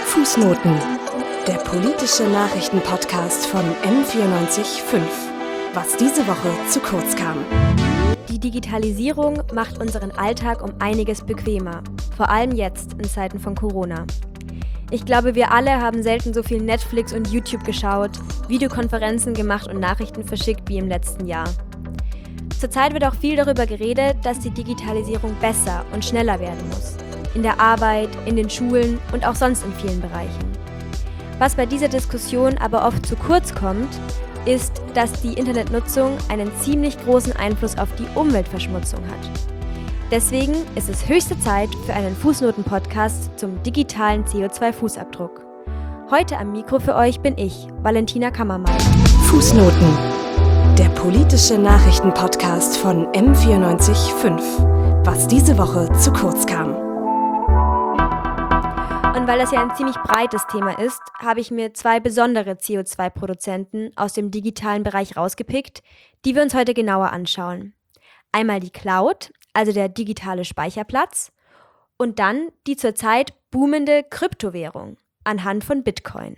Fußnoten, der politische Nachrichtenpodcast von M94.5. Was diese Woche zu kurz kam. Die Digitalisierung macht unseren Alltag um einiges bequemer, vor allem jetzt in Zeiten von Corona. Ich glaube, wir alle haben selten so viel Netflix und YouTube geschaut, Videokonferenzen gemacht und Nachrichten verschickt wie im letzten Jahr. Zurzeit wird auch viel darüber geredet, dass die Digitalisierung besser und schneller werden muss. In der Arbeit, in den Schulen und auch sonst in vielen Bereichen. Was bei dieser Diskussion aber oft zu kurz kommt, ist, dass die Internetnutzung einen ziemlich großen Einfluss auf die Umweltverschmutzung hat. Deswegen ist es höchste Zeit für einen Fußnoten-Podcast zum digitalen CO2-Fußabdruck. Heute am Mikro für euch bin ich, Valentina Kammermann. Fußnoten, der politische Nachrichtenpodcast von M94.5. Was diese Woche zu kurz kam. Und weil das ja ein ziemlich breites Thema ist, habe ich mir 2 besondere CO2-Produzenten aus dem digitalen Bereich rausgepickt, die wir uns heute genauer anschauen. Einmal die Cloud, also der digitale Speicherplatz, und dann die zurzeit boomende Kryptowährung anhand von Bitcoin.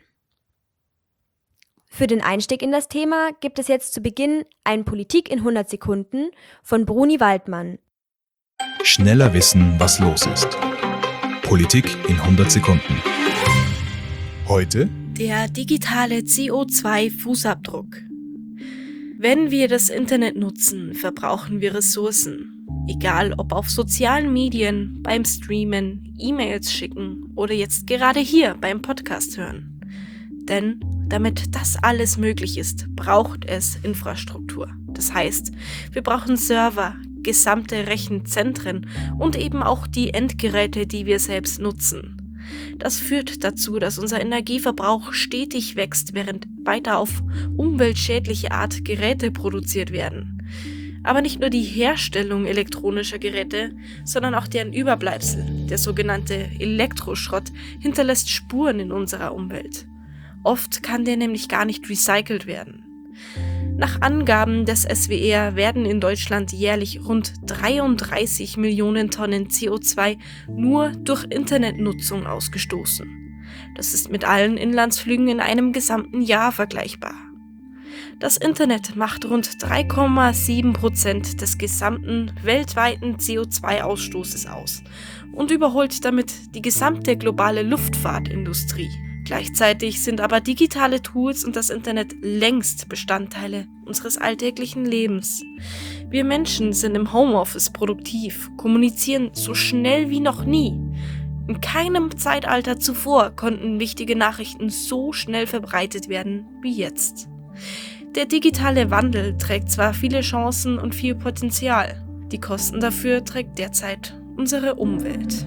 Für den Einstieg in das Thema gibt es jetzt zu Beginn ein Politik in 100 Sekunden von Bruni Waldmann. Schneller wissen, was los ist. Politik in 100 Sekunden. Heute der digitale CO2-Fußabdruck. Wenn wir das Internet nutzen, verbrauchen wir Ressourcen. Egal ob auf sozialen Medien, beim Streamen, E-Mails schicken oder jetzt gerade hier beim Podcast hören. Denn damit das alles möglich ist, braucht es Infrastruktur. Das heißt, wir brauchen Server, gesamte Rechenzentren und eben auch die Endgeräte, die wir selbst nutzen. Das führt dazu, dass unser Energieverbrauch stetig wächst, während weiter auf umweltschädliche Art Geräte produziert werden. Aber nicht nur die Herstellung elektronischer Geräte, sondern auch deren Überbleibsel, der sogenannte Elektroschrott, hinterlässt Spuren in unserer Umwelt. Oft kann der nämlich gar nicht recycelt werden. Nach Angaben des SWR werden in Deutschland jährlich rund 33 Millionen Tonnen CO2 nur durch Internetnutzung ausgestoßen. Das ist mit allen Inlandsflügen in einem gesamten Jahr vergleichbar. Das Internet macht rund 3,7% des gesamten weltweiten CO2-Ausstoßes aus und überholt damit die gesamte globale Luftfahrtindustrie. Gleichzeitig sind aber digitale Tools und das Internet längst Bestandteile unseres alltäglichen Lebens. Wir Menschen sind im Homeoffice produktiv, kommunizieren so schnell wie noch nie. In keinem Zeitalter zuvor konnten wichtige Nachrichten so schnell verbreitet werden wie jetzt. Der digitale Wandel trägt zwar viele Chancen und viel Potenzial, die Kosten dafür trägt derzeit unsere Umwelt.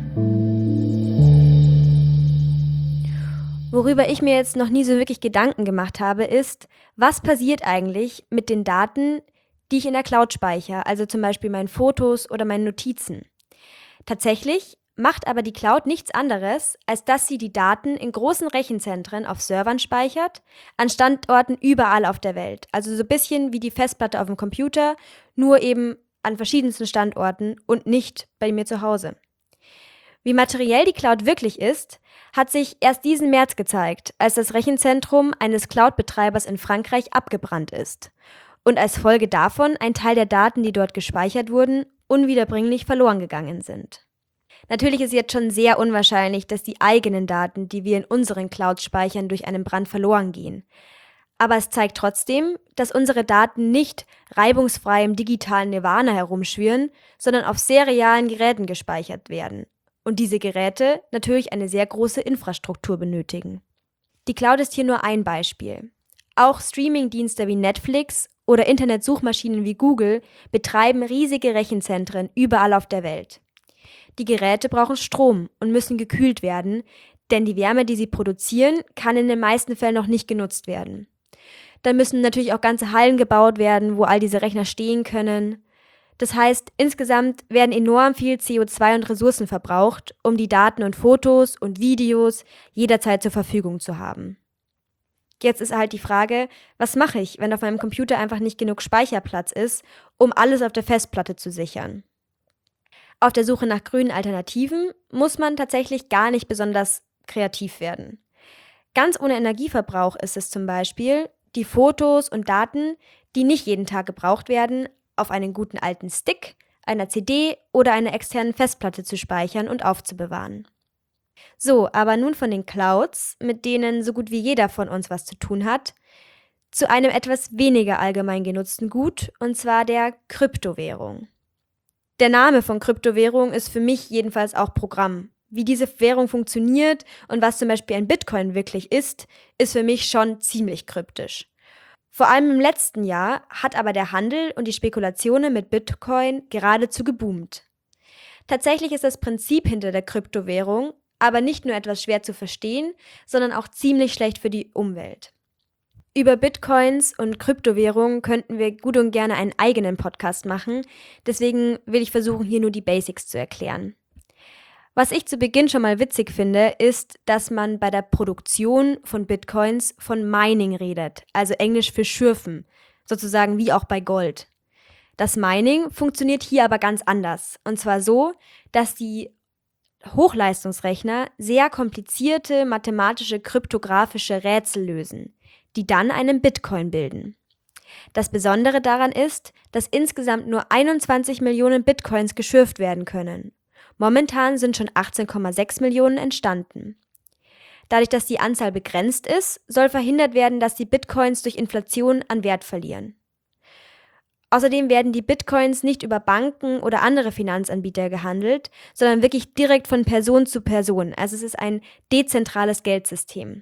Worüber ich mir jetzt noch nie so wirklich Gedanken gemacht habe, ist, was passiert eigentlich mit den Daten, die ich in der Cloud speichere, also zum Beispiel meinen Fotos oder meinen Notizen. Tatsächlich macht aber die Cloud nichts anderes, als dass sie die Daten in großen Rechenzentren auf Servern speichert, an Standorten überall auf der Welt. Also so ein bisschen wie die Festplatte auf dem Computer, nur eben an verschiedensten Standorten und nicht bei mir zu Hause. Wie materiell die Cloud wirklich ist, hat sich erst diesen März gezeigt, als das Rechenzentrum eines Cloud-Betreibers in Frankreich abgebrannt ist und als Folge davon ein Teil der Daten, die dort gespeichert wurden, unwiederbringlich verloren gegangen sind. Natürlich ist jetzt schon sehr unwahrscheinlich, dass die eigenen Daten, die wir in unseren Clouds speichern, durch einen Brand verloren gehen. Aber es zeigt trotzdem, dass unsere Daten nicht reibungsfrei im digitalen Nirvana herumschwirren, sondern auf sehr realen Geräten gespeichert werden. Und diese Geräte natürlich eine sehr große Infrastruktur benötigen. Die Cloud ist hier nur ein Beispiel. Auch Streamingdienste wie Netflix oder Internetsuchmaschinen wie Google betreiben riesige Rechenzentren überall auf der Welt. Die Geräte brauchen Strom und müssen gekühlt werden, denn die Wärme, die sie produzieren, kann in den meisten Fällen noch nicht genutzt werden. Dann müssen natürlich auch ganze Hallen gebaut werden, wo all diese Rechner stehen können. Das heißt, insgesamt werden enorm viel CO2 und Ressourcen verbraucht, um die Daten und Fotos und Videos jederzeit zur Verfügung zu haben. Jetzt ist halt die Frage, was mache ich, wenn auf meinem Computer einfach nicht genug Speicherplatz ist, um alles auf der Festplatte zu sichern? Auf der Suche nach grünen Alternativen muss man tatsächlich gar nicht besonders kreativ werden. Ganz ohne Energieverbrauch ist es zum Beispiel, die Fotos und Daten, die nicht jeden Tag gebraucht werden, auf einen guten alten Stick, einer CD oder einer externen Festplatte zu speichern und aufzubewahren. So, aber nun von den Clouds, mit denen so gut wie jeder von uns was zu tun hat, zu einem etwas weniger allgemein genutzten Gut, und zwar der Kryptowährung. Der Name von Kryptowährung ist für mich jedenfalls auch Programm. Wie diese Währung funktioniert und was zum Beispiel ein Bitcoin wirklich ist für mich schon ziemlich kryptisch. Vor allem im letzten Jahr hat aber der Handel und die Spekulationen mit Bitcoin geradezu geboomt. Tatsächlich ist das Prinzip hinter der Kryptowährung aber nicht nur etwas schwer zu verstehen, sondern auch ziemlich schlecht für die Umwelt. Über Bitcoins und Kryptowährungen könnten wir gut und gerne einen eigenen Podcast machen, deswegen will ich versuchen, hier nur die Basics zu erklären. Was ich zu Beginn schon mal witzig finde, ist, dass man bei der Produktion von Bitcoins von Mining redet, also Englisch für Schürfen, sozusagen wie auch bei Gold. Das Mining funktioniert hier aber ganz anders, und zwar so, dass die Hochleistungsrechner sehr komplizierte mathematische kryptografische Rätsel lösen, die dann einen Bitcoin bilden. Das Besondere daran ist, dass insgesamt nur 21 Millionen Bitcoins geschürft werden können. Momentan sind schon 18,6 Millionen entstanden. Dadurch, dass die Anzahl begrenzt ist, soll verhindert werden, dass die Bitcoins durch Inflation an Wert verlieren. Außerdem werden die Bitcoins nicht über Banken oder andere Finanzanbieter gehandelt, sondern wirklich direkt von Person zu Person. Also es ist ein dezentrales Geldsystem.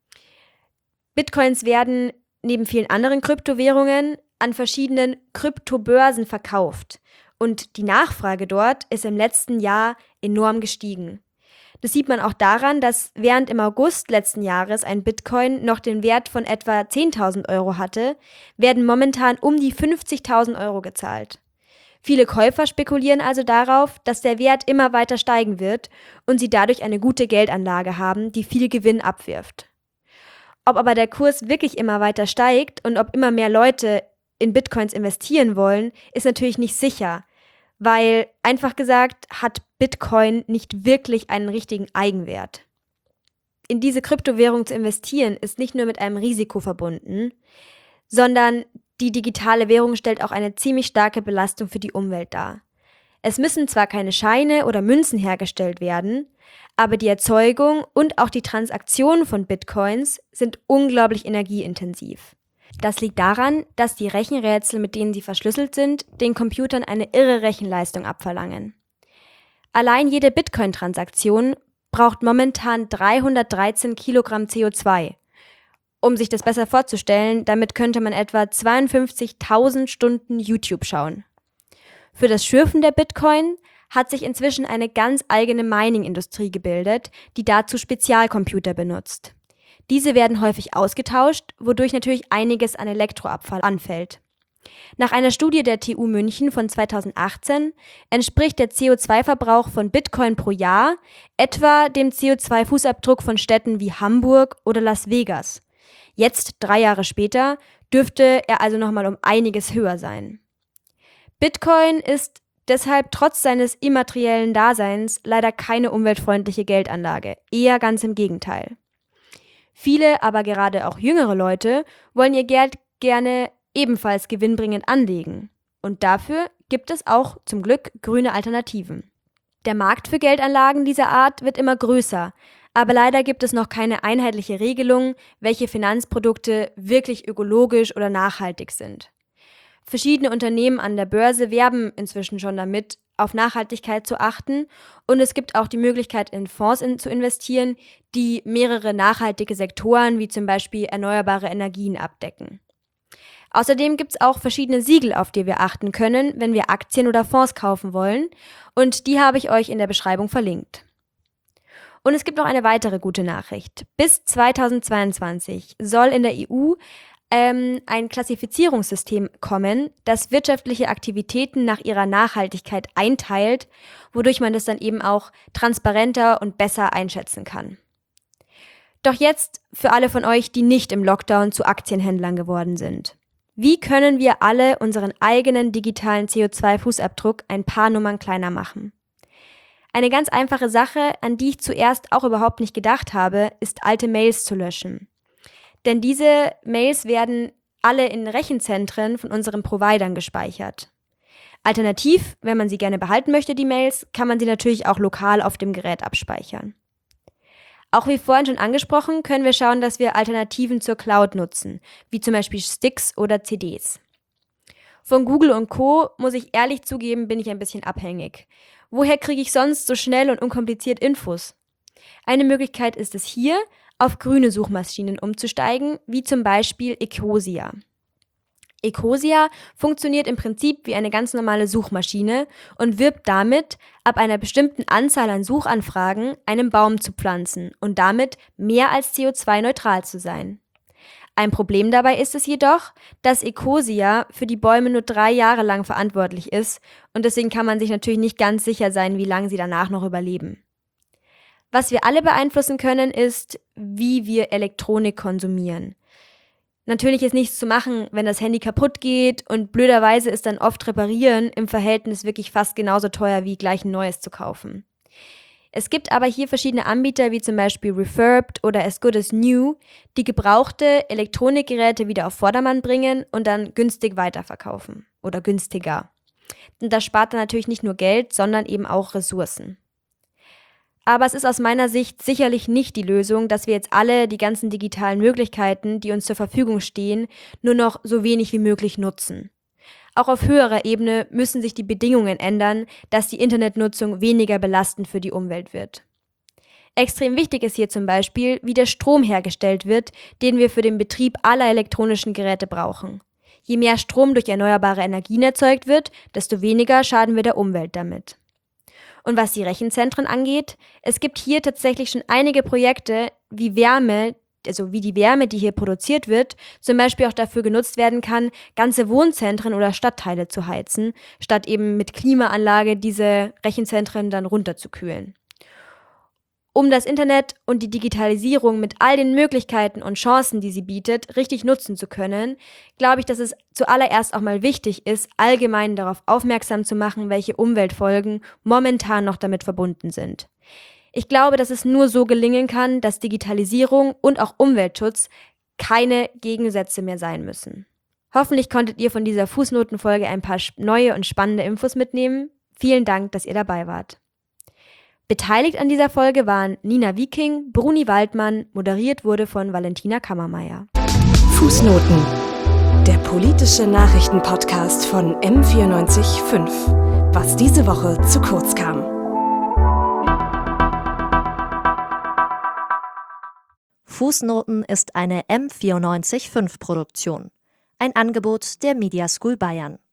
Bitcoins werden neben vielen anderen Kryptowährungen an verschiedenen Kryptobörsen verkauft. Und die Nachfrage dort ist im letzten Jahr enorm gestiegen. Das sieht man auch daran, dass während im August letzten Jahres ein Bitcoin noch den Wert von etwa 10.000 Euro hatte, werden momentan um die 50.000 Euro gezahlt. Viele Käufer spekulieren also darauf, dass der Wert immer weiter steigen wird und sie dadurch eine gute Geldanlage haben, die viel Gewinn abwirft. Ob aber der Kurs wirklich immer weiter steigt und ob immer mehr Leute in Bitcoins investieren wollen, ist natürlich nicht sicher, weil einfach gesagt hat Bitcoin nicht wirklich einen richtigen Eigenwert. In diese Kryptowährung zu investieren ist nicht nur mit einem Risiko verbunden, sondern die digitale Währung stellt auch eine ziemlich starke Belastung für die Umwelt dar. Es müssen zwar keine Scheine oder Münzen hergestellt werden, aber die Erzeugung und auch die Transaktion von Bitcoins sind unglaublich energieintensiv. Das liegt daran, dass die Rechenrätsel, mit denen sie verschlüsselt sind, den Computern eine irre Rechenleistung abverlangen. Allein jede Bitcoin-Transaktion braucht momentan 313 Kilogramm CO2. Um sich das besser vorzustellen, damit könnte man etwa 52.000 Stunden YouTube schauen. Für das Schürfen der Bitcoin hat sich inzwischen eine ganz eigene Mining-Industrie gebildet, die dazu Spezialcomputer benutzt. Diese werden häufig ausgetauscht, wodurch natürlich einiges an Elektroabfall anfällt. Nach einer Studie der TU München von 2018 entspricht der CO2-Verbrauch von Bitcoin pro Jahr etwa dem CO2-Fußabdruck von Städten wie Hamburg oder Las Vegas. Jetzt, 3 Jahre später, dürfte er also nochmal um einiges höher sein. Bitcoin ist deshalb trotz seines immateriellen Daseins leider keine umweltfreundliche Geldanlage, eher ganz im Gegenteil. Viele, aber gerade auch jüngere Leute, wollen ihr Geld gerne ebenfalls gewinnbringend anlegen. Und dafür gibt es auch zum Glück grüne Alternativen. Der Markt für Geldanlagen dieser Art wird immer größer, aber leider gibt es noch keine einheitliche Regelung, welche Finanzprodukte wirklich ökologisch oder nachhaltig sind. Verschiedene Unternehmen an der Börse werben inzwischen schon damit, auf Nachhaltigkeit zu achten, und es gibt auch die Möglichkeit, in Fonds zu investieren, die mehrere nachhaltige Sektoren wie zum Beispiel erneuerbare Energien abdecken. Außerdem gibt es auch verschiedene Siegel, auf die wir achten können, wenn wir Aktien oder Fonds kaufen wollen, und die habe ich euch in der Beschreibung verlinkt. Und es gibt noch eine weitere gute Nachricht. Bis 2022 soll in der EU ein Klassifizierungssystem kommen, das wirtschaftliche Aktivitäten nach ihrer Nachhaltigkeit einteilt, wodurch man das dann eben auch transparenter und besser einschätzen kann. Doch jetzt für alle von euch, die nicht im Lockdown zu Aktienhändlern geworden sind. Wie können wir alle unseren eigenen digitalen CO2-Fußabdruck ein paar Nummern kleiner machen? Eine ganz einfache Sache, an die ich zuerst auch überhaupt nicht gedacht habe, ist alte Mails zu löschen. Denn diese Mails werden alle in Rechenzentren von unseren Providern gespeichert. Alternativ, wenn man sie gerne behalten möchte, die Mails, kann man sie natürlich auch lokal auf dem Gerät abspeichern. Auch wie vorhin schon angesprochen, können wir schauen, dass wir Alternativen zur Cloud nutzen, wie zum Beispiel Sticks oder CDs. Von Google und Co., muss ich ehrlich zugeben, bin ich ein bisschen abhängig. Woher kriege ich sonst so schnell und unkompliziert Infos? Eine Möglichkeit ist es hier, auf grüne Suchmaschinen umzusteigen, wie zum Beispiel Ecosia. Ecosia funktioniert im Prinzip wie eine ganz normale Suchmaschine und wirbt damit, ab einer bestimmten Anzahl an Suchanfragen einen Baum zu pflanzen und damit mehr als CO2-neutral zu sein. Ein Problem dabei ist es jedoch, dass Ecosia für die Bäume nur 3 Jahre lang verantwortlich ist und deswegen kann man sich natürlich nicht ganz sicher sein, wie lange sie danach noch überleben. Was wir alle beeinflussen können, ist, wie wir Elektronik konsumieren. Natürlich ist nichts zu machen, wenn das Handy kaputt geht und blöderweise ist dann oft Reparieren im Verhältnis wirklich fast genauso teuer wie gleich ein neues zu kaufen. Es gibt aber hier verschiedene Anbieter wie zum Beispiel Refurbed oder As Good As New, die gebrauchte Elektronikgeräte wieder auf Vordermann bringen und dann günstig weiterverkaufen oder günstiger. Und das spart dann natürlich nicht nur Geld, sondern eben auch Ressourcen. Aber es ist aus meiner Sicht sicherlich nicht die Lösung, dass wir jetzt alle die ganzen digitalen Möglichkeiten, die uns zur Verfügung stehen, nur noch so wenig wie möglich nutzen. Auch auf höherer Ebene müssen sich die Bedingungen ändern, dass die Internetnutzung weniger belastend für die Umwelt wird. Extrem wichtig ist hier zum Beispiel, wie der Strom hergestellt wird, den wir für den Betrieb aller elektronischen Geräte brauchen. Je mehr Strom durch erneuerbare Energien erzeugt wird, desto weniger schaden wir der Umwelt damit. Und was die Rechenzentren angeht, es gibt hier tatsächlich schon einige Projekte, wie die Wärme, die hier produziert wird, zum Beispiel auch dafür genutzt werden kann, ganze Wohnzentren oder Stadtteile zu heizen, statt eben mit Klimaanlage diese Rechenzentren dann runterzukühlen. Um das Internet und die Digitalisierung mit all den Möglichkeiten und Chancen, die sie bietet, richtig nutzen zu können, glaube ich, dass es zuallererst auch mal wichtig ist, allgemein darauf aufmerksam zu machen, welche Umweltfolgen momentan noch damit verbunden sind. Ich glaube, dass es nur so gelingen kann, dass Digitalisierung und auch Umweltschutz keine Gegensätze mehr sein müssen. Hoffentlich konntet ihr von dieser Fußnotenfolge ein paar neue und spannende Infos mitnehmen. Vielen Dank, dass ihr dabei wart. Beteiligt an dieser Folge waren Nina Wieking, Bruni Waldmann, moderiert wurde von Valentina Kammermeier. Fußnoten. Der politische Nachrichtenpodcast von M94.5. Was diese Woche zu kurz kam. Fußnoten ist eine M94.5 Produktion. Ein Angebot der Media School Bayern.